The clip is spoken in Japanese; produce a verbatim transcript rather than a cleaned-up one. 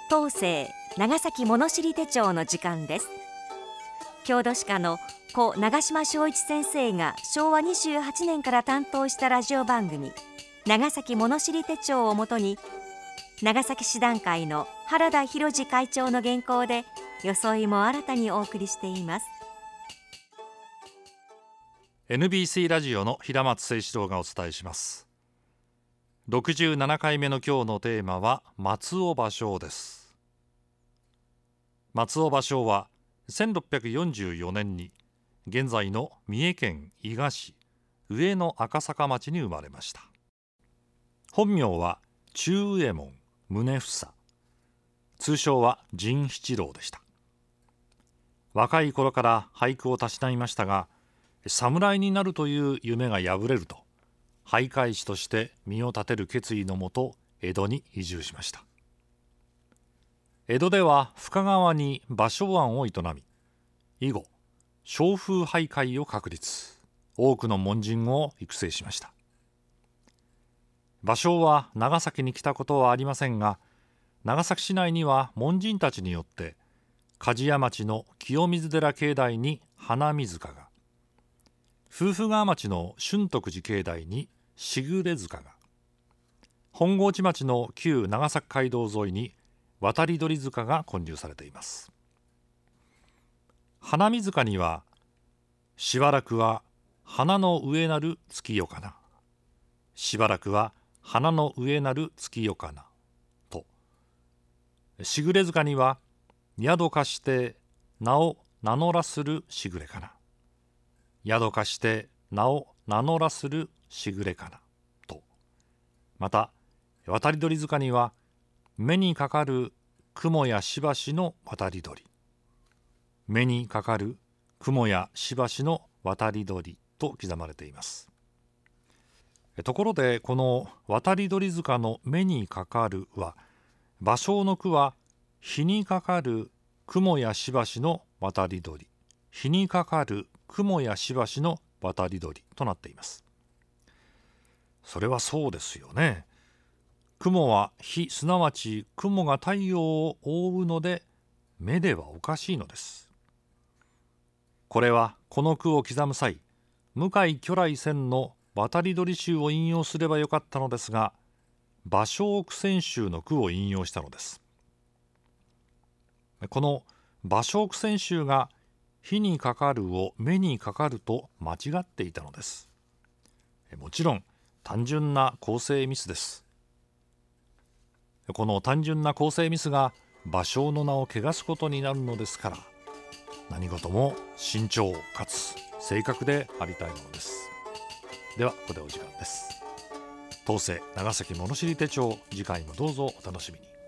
東西長崎物知り手帳の時間です。郷土史家の故長島昭一先生がしょうわにじゅうはちねんから担当したラジオ番組長崎物知り手帳をもとに、長崎市団会の原田博次会長の原稿で装いも新たにお送りしています。 エヌビーシー ラジオの平松誠志郎がお伝えします。ろくじゅうななかいめの今日のテーマは松尾芭蕉です。松尾芭蕉はせんろっぴゃくよんじゅうよねんに現在の三重県伊賀市上野赤坂町に生まれました。本名は中右衛門宗房、通称は陣七郎でした。若い頃から俳句をたしないましたが、侍になるという夢が破れると、俳諧師として身を立てる決意のもと江戸に移住しました。江戸では深川に芭蕉庵を営み、以後松風俳諧を確立、多くの門人を育成しました。芭蕉は長崎に来たことはありませんが、長崎市内には門人たちによって梶屋町の清水寺境内に花水塚が、夫婦川町の春徳寺境内にしぐれ塚が、本河内町の旧長崎街道沿いに渡り鳥塚が建立されています。花水塚には、しばらくは花の上なる月夜かな、しばらくは花の上なる月夜かなと、しぐれ塚には宿かして名を名乗らするしぐれかな、宿かして名を名乗らするしぐれかなと、また渡り鳥塚には目にかかる雲やしばしの渡り鳥、目にかかる雲やしばしの渡り鳥と刻まれています。ところで、この渡り鳥塚の目にかかるは、芭蕉の句は日にかかる雲やしばしの渡り鳥、日にかかる雲やしばしの渡り鳥となっています。それはそうですよね。雲は日、すなわち雲が太陽を覆うので目ではおかしいのです。これはこの句を刻む際、向井巨来船の渡り鳥集を引用すればよかったのですが、芭蕉苦戦集の句を引用したのです。この芭蕉苦戦集が火にかかるを目にかかると間違っていたのです。もちろん単純な構成ミスです。この単純な構成ミスが芭蕉の名を汚すことになるのですから、何事も慎重かつ正確でありたいものです。ではここでお時間です。東西長崎物知り手帳、次回もどうぞお楽しみに。